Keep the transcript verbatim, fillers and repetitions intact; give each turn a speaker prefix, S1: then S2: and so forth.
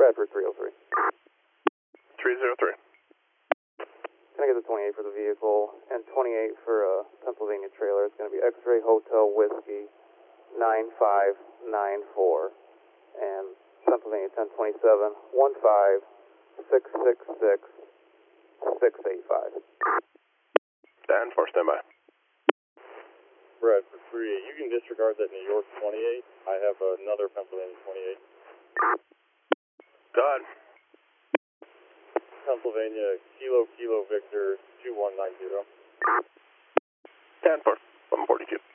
S1: Bradford three oh three.
S2: three oh three.
S1: Can I get the twenty-eight for the vehicle and twenty-eight for a Pennsylvania trailer? It's going to be X-Ray Hotel Whiskey nine five nine four and Pennsylvania ten twenty-seven one five six six six six eight five.
S2: ten four, standby.
S3: Bradford three, you can disregard that New York twenty-eight. I have another Pennsylvania twenty-eight.
S2: Go ahead.
S3: Pennsylvania Kilo Kilo Victor two one nine zero.
S2: ten four, one forty-two.